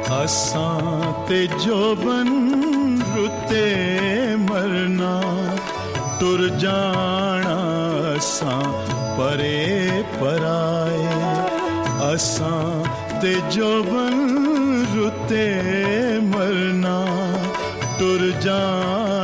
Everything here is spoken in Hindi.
असां ते जोबन रुते मरना टुर जाना असां परे पराए असां ते जोबन रुते मरना टुर जाना